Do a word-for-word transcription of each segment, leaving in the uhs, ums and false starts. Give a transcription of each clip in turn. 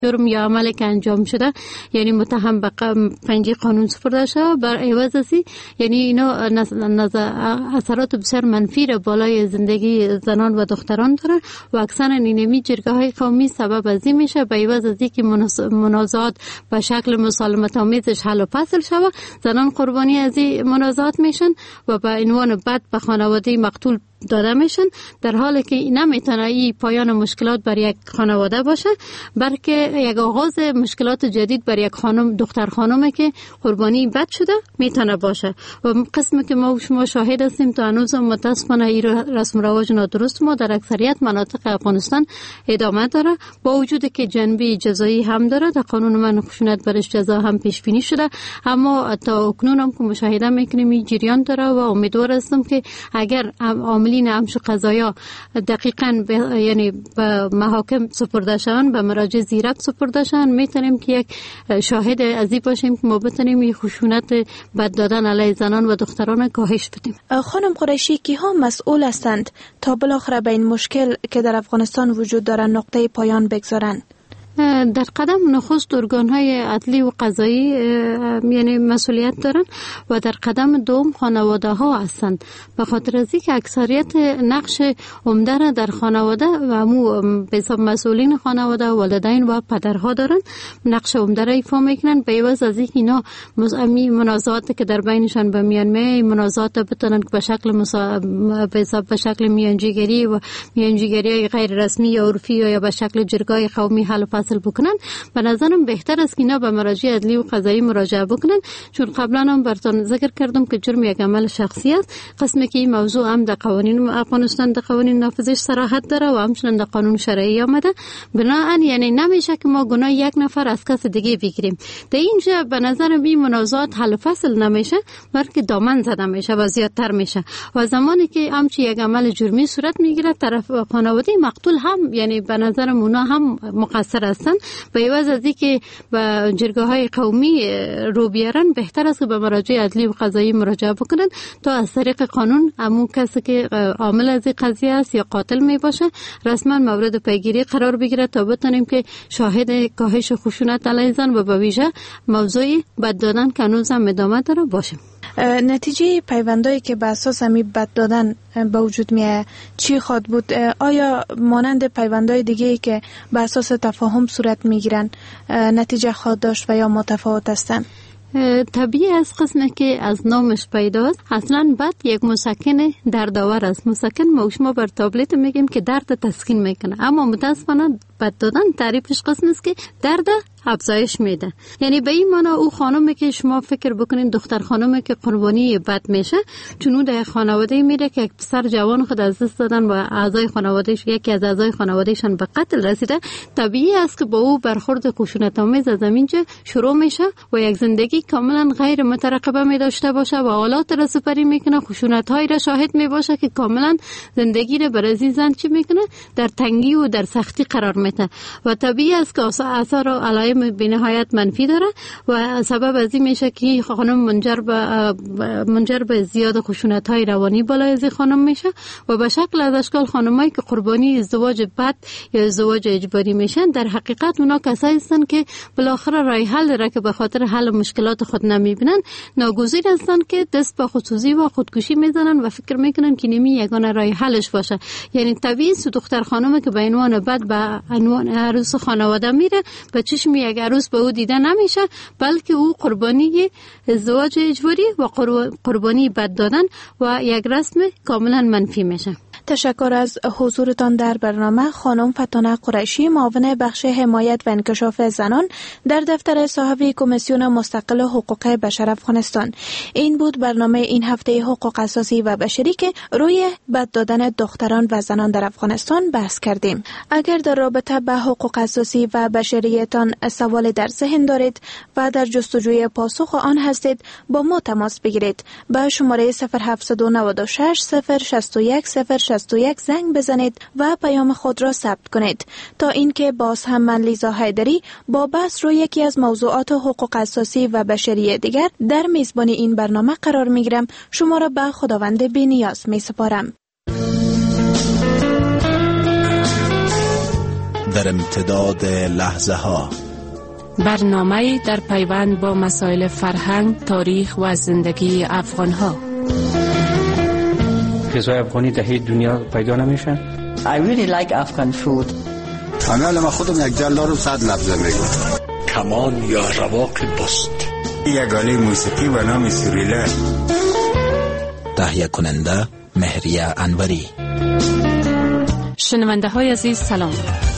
جرم یا عملی که انجام شده یعنی متهم به پنجه قانون سپرده شده، بر عوض ازی یعنی اینا اثرات بسیار منفی را بالای زندگی زنان و دختران داره و اکثر اینمی جرگه های قومی سبب از این میشه به عوض ازی که منازعات به شکل مسالمت آمیزش حل و فصل شود، زنان قربانی از این منازعات میشن و به عنوان بد به خانواده مقتول داده میشن، در حالی که نمیتونه این پایان مشکلات بر یک خانواده باشه، بلکه یک آغاز مشکلات جدید بر یک خانم دختر خانومه که قربانی بد شده میتونه باشه. و قسمی که ما شما شاهد هستیم تا هنوز متاسفانه این رسم و رواج نادرست ما در اکثریت مناطق افغانستان ادامه داره، با وجودی که جنبه جزایی هم داره، در قانون من خشونت برش جزا هم پیش بینی شده، اما تا اکنون هم که مشاهده میکنیم این جریان داره و امیدوار هستم که اگر عاملین امش قضایا دقیقاً یعنی به محاکم سپرده شوند، به مراجع زیرک سپرده شوند، میتونیم که یک شاهد ازی باشیم که ما بتونیم این خشونت بد دادن علیه زنان و دختران کاهش بدیم. خانم قریشی، کی ها مسئول هستند تا بالاخره به این مشکل که در افغانستان وجود دارد نقطه پایان بگذارند؟ در قدم نخست ارگان‌های عدلی و قضایی یعنی مسئولیت دارن و در قدم دوم خانواده ها هستند، به خاطر از اینکه اکثریت نقش عمده را در خانواده و همو به حساب مسئولین خانواده، والدین و پدرها دارن، نقش عمده را ایفا میکنن. به عوض از اینکه اینا منازعاتی که در بینشان به میان میاد، منازعات بتونن به شکل مسا... به حساب به شکل میانجیگری و میانجیگری غیر رسمی یا عرفی یا به شکل جرگه‌های قومی حل حاصل بکنن، به نظرم بهتر است که اینا به مراجع عدلی و قضایی مراجعه بکنن، چون قبلا هم براتون ذکر کردم که جرم یک عمل شخصی است. قسمی که این موضوع هم در قوانین افغانستان در قوانین نافذش صراحت داره و همچنین در قانون شرعی آمده، بنابراین یعنی نمیشه که ما گناه یک نفر از کس دیگه بگیریم. در اینجا به نظرم این منازعات حل فصل نمیشه، بلکه دامن زده میشه و زیادتر میشه و زمانی که همچی یک عمل جرمی صورت میگیره، طرف خانواده مقتول هم یعنی به نظرم اونا هم مقصر هستن. به عوض از اینکه به جرگه های قومی رو بیارن، بهتر است که به مراجع عدلی و قضایی مراجعه بکنن تا از طریق قانون همون کسی که عامل از این قضیه است یا قاتل می باشه رسما مورد پیگیری قرار بگیره تا بتونیم که شاهد کاهش خشونت علیه زن و به ویژه موضوع بد دادن که هنوز هم ادامه داره باشیم. نتیجه پیوندایی که به اساس همی بد دادن به وجود میه چی خواهد بود؟ آیا مانند پیوندای دیگه که به اساس تفاهم صورت میگیرن نتیجه خواهد داشت و یا متفاوت هستن؟ طبیعی از قسمه که از نامش پیداست، اصلا بد یک مسکن دردآور است. مسکن ما شما بر تابلت میگیم که درد تسکین میکنه، اما متاسفانه بد دادن تعریفش قسم است که درد افزایش میده. یعنی به این معنی او خانومه که شما فکر بکنین دختر خانومه که قربانی بد میشه، چون او در خانواده میره که یک پسر جوان خود از دست دادن و اعضای خانوادهش یکی از اعضای خانوادهشان به قتل رسیده، طبیعی است که با او برخورد خشونت آمیز از اینجا شروع میشه و یک زندگی کاملا غیر مترقبه می داشته باشه و حالات را سپری میکنه، خشونت های را شاهد می باشه که کاملا زندگی را بر از این زن چی میکنه در تنگی و در سختی قرار میده و طبیعی است که اثر و علائم به نهایت منفی داره و سبب از این میشه که خانم منجر به منجر به زیاد خشونت های روانی بالای از خانم میشه و به شکل از اشکال خانمایی که قربانی ازدواج بد یا ازدواج اجباری میشن، در حقیقت اونا کسایی هستن که بالاخره راه حل داره که به خاطر حل مشکلات خود نمیبینن، ناگزیر هستن که دست به خودسوزی و خودکشی میزنن و فکر میکنن که نمی یگانه راه حلش باشه. یعنی طبیعی است دختر خانومه که به عنوان بد به عنوان عروس خانواده میره، به چشم یک عروس به او دیده نمیشه، بلکه او قربانی ازدواج اجباری و قربانی بد دادن و یک رسم کاملا منفی میشه. تشکر از حضورتان در برنامه خانم فتانه قریشی، معاون بخش حمایت و انکشاف زنان در دفتر صاحب کمیسیون مستقل حقوق بشر افغانستان. این بود برنامه این هفته حقوق اساسی و بشری که روی بد دادن دختران و زنان در افغانستان بحث کردیم. اگر در رابطه به حقوق اساسی و بشریتان سوال در ذهن دارید و در جستجوی پاسخ آن هستید، با ما تماس بگیرید. به شماره صفر هفت نه شش صفر شش یک صفر شش یک زنگ بزنید و پیام خود را ثبت کنید. تا اینکه باز هم من لیزا حیدری با بحث روی یکی از موضوعات حقوق اساسی و بشری دیگر در میزبانی این برنامه قرار میگیرم، شما را به خداوند بی‌نیاز میسپارم. در امتداد لحظه ها. برنامه در پیوند با مسائل فرهنگ، تاریخ و زندگی افغان ها. غذای افغانی در دنیا پیدا نمیشن. I really like Afghan food. انا لما خودم یک جلد رو صد لفظه میگم. کمان یا رواق بست. یک آله موسیقی و نام سوریلا. تهیه کننده مهریه انوری. شنونده های عزیز سلام.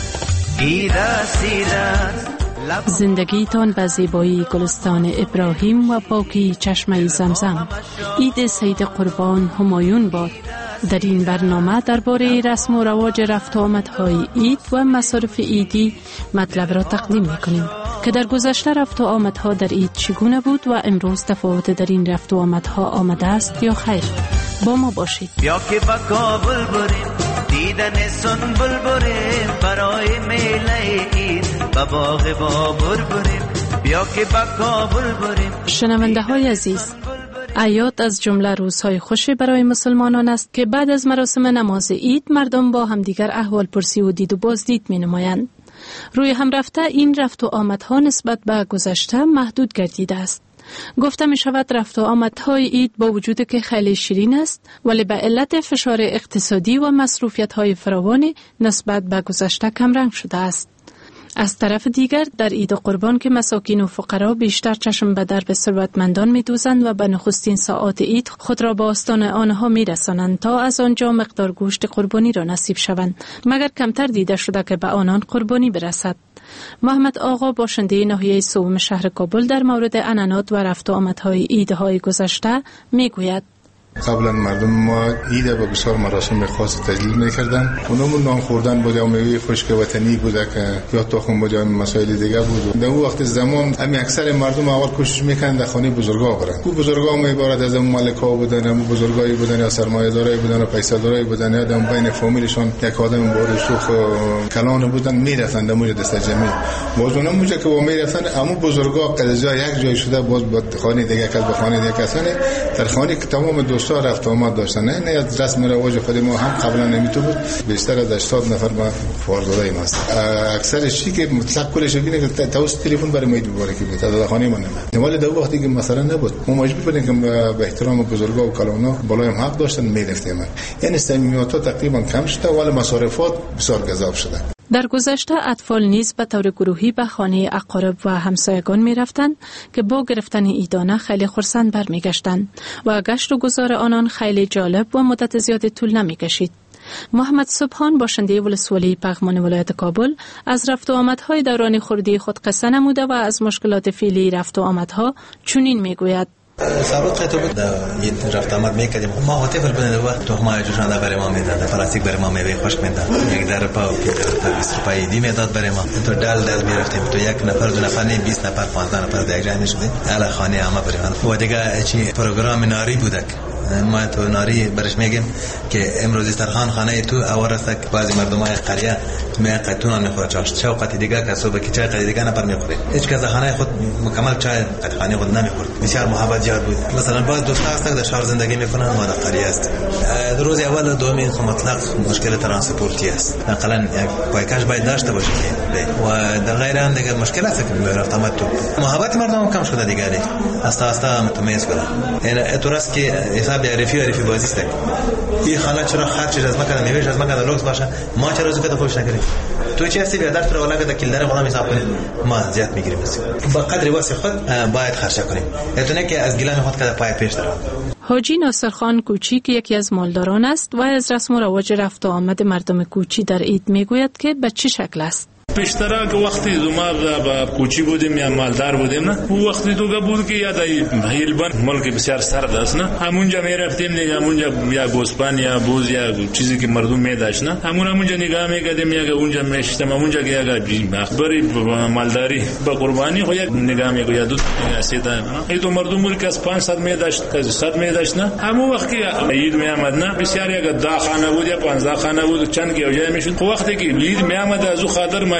زندگیتان به زیبایی گلستان ابراهیم و پاکی چشمه زمزم. عید سید قربان همایون باد. در این برنامه درباره رسم و رواج رفت و آمدهای عید و مصارف عیدی مطلب را تقدیم میکنیم که در گذشته رفت و آمدها در عید چگونه بود و امروز تفاوت در این رفت و آمدها آمده است یا خیر. با ما باشید. بیا که با کابل بریم دیدن سنبل بریم برای میله عید با باغ بابر بریم. بیا که با کابل بریم. شنونده های عزیز، اعیاد از جمله روزهای خوشی برای مسلمانان است که بعد از مراسم نماز عید مردم با همدیگر احوال پرسی و دید و بازدید می نمایند. روی هم رفته این رفت و آمدها نسبت به گذشته محدود گردیده است. گفته می شود رفت و آمدهای عید با وجود که خیلی شیرین است ولی به علت فشار اقتصادی و مصروفیت های فراوانی نسبت به گذشته کمرنگ شده است. از طرف دیگر در عید قربان که مساکین و فقرا بیشتر چشم به درب ثروتمندان می‌دوزند و به نخستین ساعات عید خود را به آستان آنها می‌رسانند تا از آنجا مقدار گوشت قربانی را نصیب شوند، مگر کمتر دیده شده که به آنان قربانی برسد. محمد آقا باشنده ناحیه سوم شهر کابل در مورد عنعنات و رفت و آمدهای عیدهای گذشته میگوید: قبلا مردم ما عید به بسیار مراسم خاص تجلیل میکردن. اونمون نان خوردن بود یا میوه خشک وطنی بود که یا تخم بود یا مسائل دیگه بود. در اون وقت زمان همین اکثر مردم اول کوشش میکردن در خانه بزرگا برن. کو بزرگا می عبارت از مالکا بودن، هم بزرگایی بودن یا سرمایه‌دارایی بودن و پیسه‌دارایی بودن یا در بین فامیلشون یک آدم با رسوخ کلان بودن میرفتن در موجه دست جمعی. باز اونم موجه که با میرفتن اما بزرگا قضا یک جای شده باز با خانه دیگه کس به خانه دیگه کسانه در خانه که تمام دوست رفت آمد داشتن. نه نه از رسم رواج خود ما هم قبلا نمیتو بود. بیشتر از هشتاد نفر ما فورداده ایم است. اکثرش چی که مطلق کلش بینه که توسط تلفن برای ما دوباره که تعداد خانه ما نمیاد. ولی در وقتی که مثلا نبود ما مجبور بودیم که به احترام بزرگا و کلانا بالای هم حق داشتن میرفتیم. یعنی صمیمیت تقریبا کم شده ولی مصارفات بسیار گزاف شده. در گذشته اطفال نیز به طور گروهی به خانه اقارب و همسایگان می رفتند که با گرفتن عیدانه خیلی خرسند برمی گشتند و گشت و گذار آنان خیلی جالب و مدت زیاد طول نمی کشید. محمد سبحان باشنده ولسوالی پغمان ولایت کابل از رفت و آمدهای دوران خردی خود قصه نموده و از مشکلات فعلی رفت و آمدها چنین می گوید: سابق تو بود این رفت آمد میکردیم. ما هتل بودن وقت تو ما جوشان برای ما میداد، پلاستیک برای ما میوه خوش میداد، یک در پاو که بیست روپایی دی میداد برای ما. تو دل دل میرفتیم تو یک نفر دو نفر نه بیست نفر پانزده نفر در یک جای میشدیم. اله خانه اما برای و دیگه چی پروگرام ناری بودک. ما تو ناری برش میگیم که امروز سرخان خانه تو اوار است که بعضی مردمای قریه می قطونا میخوره چاش چوقتی دیگه که صبح که چای قدی دیگه نپر میخوره. هیچ کس خانه خود مکمل چای خانه خود نمیخورد. بسیار محبت زیاد بود. مثلا بعض دوستا هستن در شهر زندگی میکنن ما در قریه است. در روز اول دومی خب مطلق مشکل ترانسپورتی است. نقلا یک پایکش باید داشته باشه و در غیر آن دیگه مشکل است که رفت آمد تو محبت مردم کم شده دیگه دیگه استا استا متمایز کنه. یعنی تو راست که حساب عرفی عرفی بازی است. این خاله چرا خرج از ما کردن میوهش از ما کردن لوکس باشه ما چرا زکات خوش نکردیم. تو چه هستی بیادر تو ولا که کلدار خودم حساب کنیم ما زیاد میگیریم با قدر واسه خود باید خرج کنیم. یعنی که از گیلان خود کده پای پیش داره. حاجی ناصرخان کوچی که یکی از مالداران است و از رسم و رواج رفت و آمد مردم کوچی در عید میگوید که به چه شکل است. پیشتر که وقتی ما با کوچی بودیم یا مالدار بودیم نه او وقتی تو بود که یاد هیلبان ملک بسیار سرد است نه همونجا میرفتیم دیگه همونجا یا گوسپان یا بوز یا چیزی که مردم میداشت نه همون همونجا نگاه میکردیم یا اونجا میشتم همونجا که یا اخباری مالداری با قربانی خو یک نگاه میکرد دو سیدا نه ای تو مردم ملک از پانصد میداشت از صد میداشت نه همون وقت که عید میامد نه بسیار یک ده خانه بود یا پانزده خانه بود چند که جای میشد وقتی که عید میامد از او خاطر ما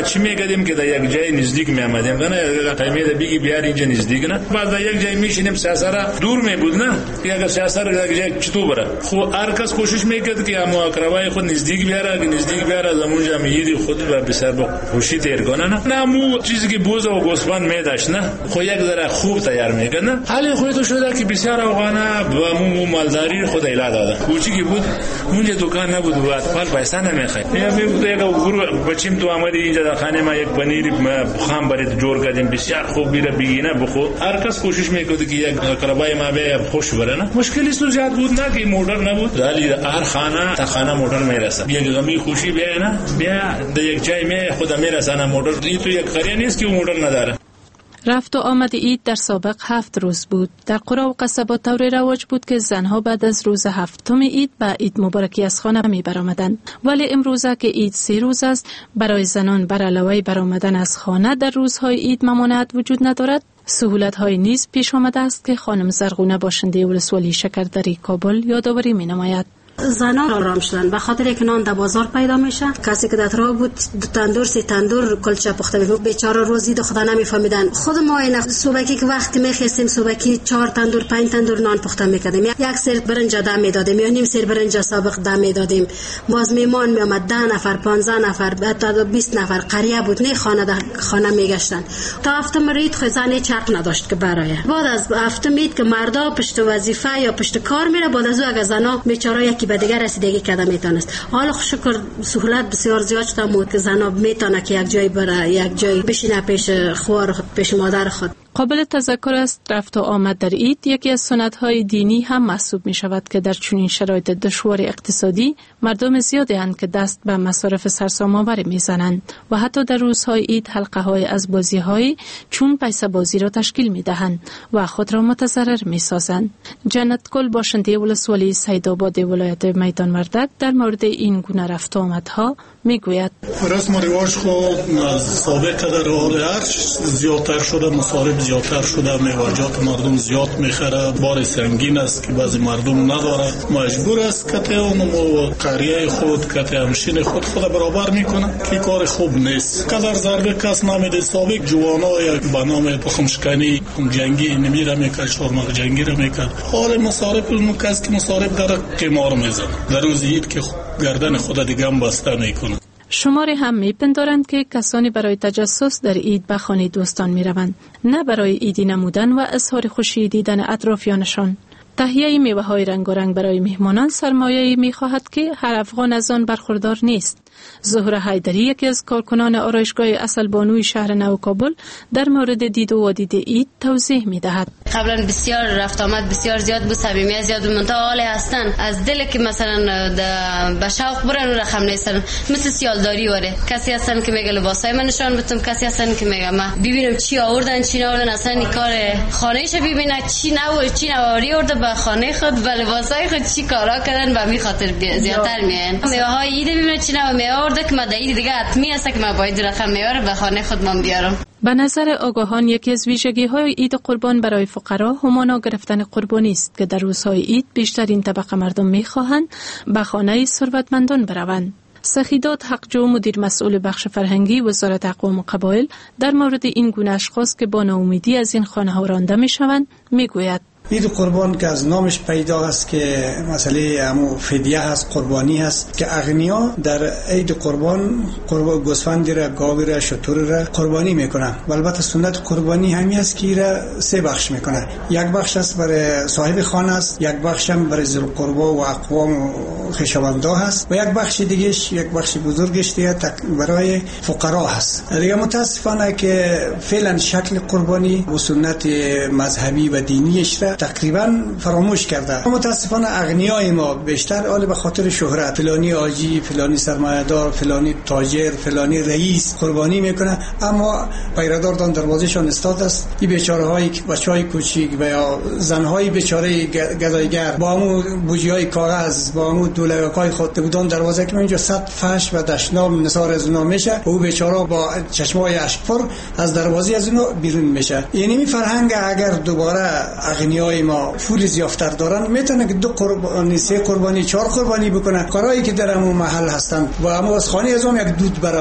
چی میکردیم که در یک جای نزدیک میآمدیم نه قیمه بگی بیار اینجا نزدیک نه بعد در یک جای میشینیم سیاسر دور می بود نه که اگر سیاسر یک جای چطور بره خو هر کس کوشش میکرد که اما اقربای خود نزدیک بیاره که نزدیک بیاره زمون جمعیت خود و بسیار با خوشی تیر کنه نه نه مو چیزی که بوز و گوسفند میداشت نه خو یک ذره خوب تیار میکرد نه حالی خودت شده که بسیار افغانا و مو مالداری خود ایلا داده کوچیکی بود اونجا دکان نبود و اطفال پیسه نمیخرید میگفت یک گروه بچیم تو آمدی اینجا در خانه ما یک پنیر خام برات جور کردیم بسیار خوب بیره بگینه بخو هر کس کوشش میکرد که یک اقربای ما به خوش بره نه مشکلی سو زیاد بود نه که موتور نبود ولی هر خانه تا خانه موتور میرسه یک غمی خوشی بیا نه بیا در یک جای می خود میرسه موتور این تو یک قریه نیست که موتور نداره. رفت و آمد عید در سابق هفت روز بود. در قرى و قصبات طور رواج بود که زنها بعد از روز هفتم عید به عید مبارکی از خانه می برآمدند. ولی امروزه که عید سه روز است برای زنان بر علاوه برآمدن از خانه در روزهای عید ممانعت وجود ندارد. سهولت های نیز پیش آمده است که خانم زرغونه باشنده ولسوالی شکردری کابل یادآوری می نماید. زنان آرام شدن به خاطر که نان در بازار پیدا میشه. کسی که در راه بود دو تندور سه تندور کلچه پخته میگفت بیچاره روزی دو خدا نمیفهمیدن. خود ما این صبحی که وقتی میخواستیم صبحی چهار تندور پنج تندور نان پخته میکردیم یک سر برنج دم میدادیم یا نیم سر برنج سابق دم میدادیم. باز میمان میامد ده نفر پانزده نفر تا بیست نفر قریه بود نه خانه در خانه میگشتن. تا هفتم عید خزانه چرخ نداشت که برای بعد از هفتم عید که مردا پشت وظیفه یا پشت کار میره بعد از اون زنا بیچاره یکی به دیگر رسیدگی کرده میتونست. حالا شکر سهولت بسیار زیاد شده بود که زنا میتونه که یک جای بره یک جای بشینه پیش خوار خود پیش مادر خود. قابل تذکر است رفت و آمد در عید یکی از سنت‌های دینی هم محسوب می شود که در چنین شرایط دشوار اقتصادی مردم زیادی هستند که دست به مصارف سرسام‌آور می‌زنند و حتی در روزهای عید حلقه‌های از بازی‌های چون پیسه بازی را تشکیل می‌دهند و خود را متضرر می‌سازند. جنت گل باشنده ولسوالی سیدآباد ولایت میدان وردک در مورد این گونه رفت و آمدها میگوید رسم و رواج خود از سابق در حال عرش زیادتر شده، مصارف زیادتر شده، میوجات مردم زیاد میخره، بار سنگین است که بعضی مردم نداره، مجبور است که اونمو قریه خود که همشین خود خود برابر میکنه که کار خوب نیست. قدر ضربه کس نمیده. سابق جوانا یک به نام تخمشکنی جنگی نمیره میکرد، شورمق جنگی را میکرد. حال مصارف اون کس که مصارف در قمار میزنه، در روز عید که گردن خود دیگه هم بسته میکنه. شماری هم میپندارند که کسانی برای تجسس در عید به خانه دوستان میروند، نه برای عیدی نمودن و اظهار خوشی دیدن اطرافیانشان. تهیه میوه‌های رنگارنگ برای مهمانان سرمایه‌ای می‌خواهد که هر افغان از آن برخوردار نیست. زهره حیدری یکی از کارکنان آرایشگاه اصل بانوی شهر نو کابل در مورد دید و وادید عید توضیح می‌دهد. قبلا بسیار رفت آمد بسیار زیاد بود، صمیمیت زیاد بود، منتها حال هستن از دل که مثلا به شوق برن و رقم نیستن، مثل سیالداری وره. کسی هستن که میگه لباسای من نشان بدم، کسی هستن که میگه من ببینم چی آوردن چی نآوردن، اصلا این کار خانه‌اش ببینه چی نو چی نواری آورده به خانه خود، به لباسای خود چی کارا کردن و می خاطر زیادتر میان. میوه‌های عید ببینه چی نو میآورده که مدعی دیگه حتمی است که من باید رقم میاره به خانه خود من بیارم. به نظر آگاهان یکی از ویژگی‌های عید قربان برای فقرا همانا گرفتن قربانی است که در روزهای عید بیشترین طبقه مردم می‌خواهند به خانه ثروتمندان بروند. سخیدات حقجو مدیر مسئول بخش فرهنگی وزارت اقوام و قبایل در مورد این گونه اشخاص که با ناامیدی از این خانه‌ها رانده می‌شوند میگوید عید قربان که از نامش پیدا است که مسئله همو فدیه هست، قربانی هست که اغنیا در عید قربان قربان گوسفندی را، گاوی را، شتر را قربانی میکنن. و البته سنت قربانی همی است که را سه بخش میکنن. یک بخش است برای صاحب خانه است، یک بخش هم برای ذوالقربا و اقوام و خویشاوندا هست و یک بخش دیگهش یک بخش بزرگش دیگه برای فقرا هست. دیگه متاسفانه که فعلا شکل قربانی و سنت مذهبی و دینیش را تقریبا فراموش کرده. متاسفانه اغنیای ما بیشتر حال به خاطر شهرت، فلانی حاجی، فلانی سرمایه‌دار، فلانی تاجر، فلانی رئیس قربانی میکنه، اما پیرادار دان دروازه‌شان استاد است. این بیچاره‌های بچه‌های کوچیک و یا زن‌های بیچاره گدایگر با همون بوجی‌های کاغذ با همون دولگاکای خود بودن دروازه که اینجا صد فحش و دشنام نثار از اونها میشه و او بیچاره با چشمای اشک‌پر از دروازه از اونها بیرون میشه. یعنی این فرهنگ اگر دوباره اغنیا ما پول زیافتر دارن میتونه که دو قربانی، سه قربانی، چهار قربانی بکنن. کارهایی که در همون محل هستن و اما از خانه ازم یک دود برای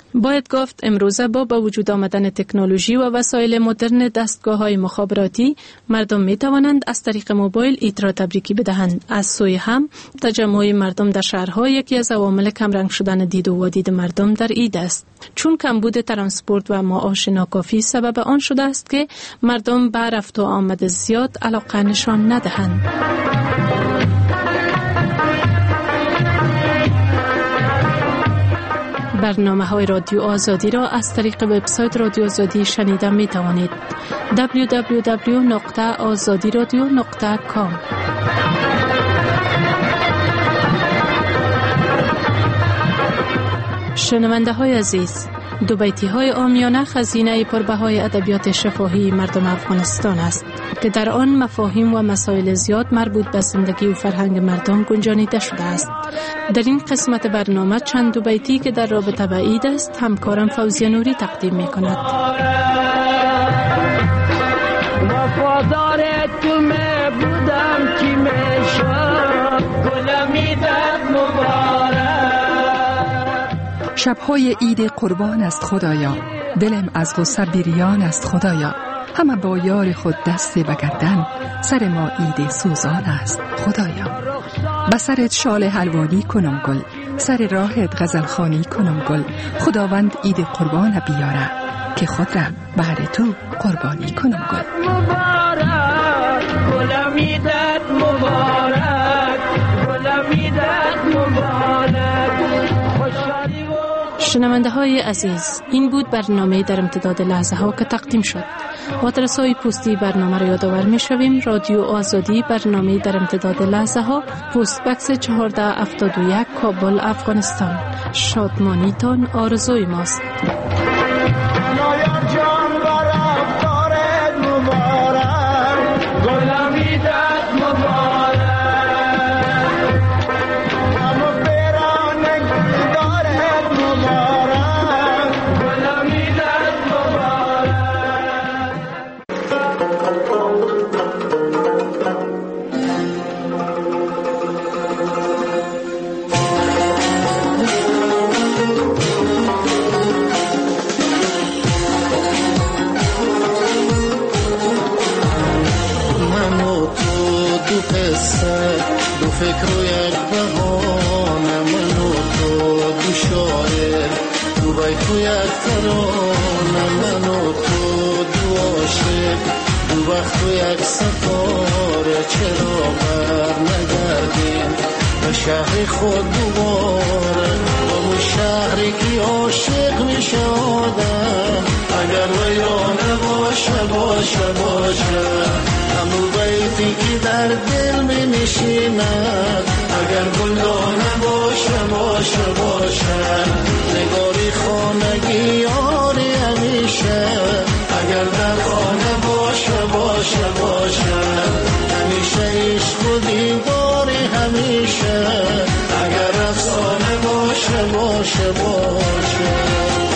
باید گفت امروزه با به وجود آمدن تکنولوژی و وسایل مدرن دستگاه‌های مخابراتی مردم می توانند از طریق موبایل عید را تبریکی بدهند. از سوی هم تجمع مردم در شهرها یکی از عوامل کمرنگ شدن دید و وادید مردم در عید است، چون کمبود ترانسپورت و معاش ناکافی سبب آن شده است که مردم به رفت و آمد زیاد علاقه نشان ندهند. برنامه های رادیو آزادی را از طریق وبسایت رادیو آزادی شنیدن می توانید. دبلیو دبلیو دبلیو نقطه آزادی رادیو نقطه کام. شنونده های عزیز، دو بیتی های عامیانه خزینه پربهای ادبیات شفاهی مردم افغانستان است که در آن مفاهیم و مسائل زیاد مربوط به زندگی و فرهنگ مردم گنجانیده شده است. در این قسمت برنامه چند دو بیتی که در رابطه با عید است همکارم فوزیه نوری تقدیم می کند. وفادار تو می بودم کی می شد گلمی در مبارک. شبهای عید قربان است خدایا، دلم از غصه بریان است خدایا. همه با یار خود دست بگردن، سر ما عید سوزان است خدایا. بسرت شال حلوانی کنم گل، سر راهت غزل خوانی کنم گل. خداوند عید قربان بیاره که خود را بهر تو قربانی کنم گل. مبارک گلمی در مبارک، گلمی در مبارک. شنونده های عزیز، این بود برنامه در امتداد لحظه ها که تقدیم شد. آدرس های پستی برنامه را یادآور می شویم. رادیو آزادی، برنامه در امتداد لحظه ها، پست بکس چهارده هفتاد و یک، کابل، افغانستان. شادمانیتان آرزوی ماست. شهر خود دوباره با اون شهری که عاشق می شدم، اگر ویرانه باشه باشه باشه. همون بیتی که در دل می نشیند، اگر گلدانه باشه باشه باشه. نگاری خانگی یاری همیشه، اگر در خانه باشه باشه باشه. همیشه عشق و دیواری همیشه، اگر افسانه باشه باشه باشه.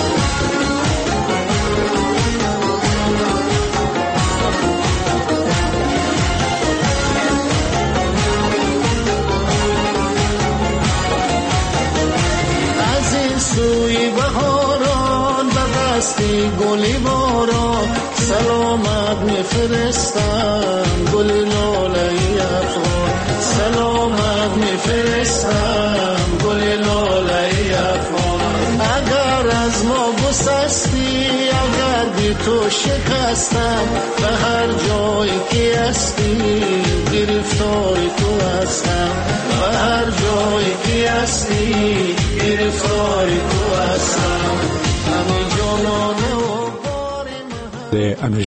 از این سوی بهاران به دستی گلی باران، سلامت میفرستم گل لاله افغان. سلامت میفرستم گل لاله افغان. اگر از ما گسستی، اگر بی تو شکستم، به هر جایی که هستی گرفتار تو هستم. به هر جایی که هستی گرفتار تو هستم. همین جانانه و